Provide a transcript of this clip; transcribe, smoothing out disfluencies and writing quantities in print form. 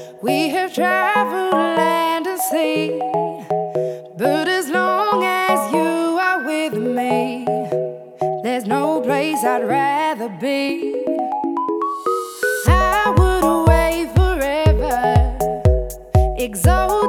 We have traveled land and sea, but as long as you are with me, there's no place I'd rather be. I would away forever, exalted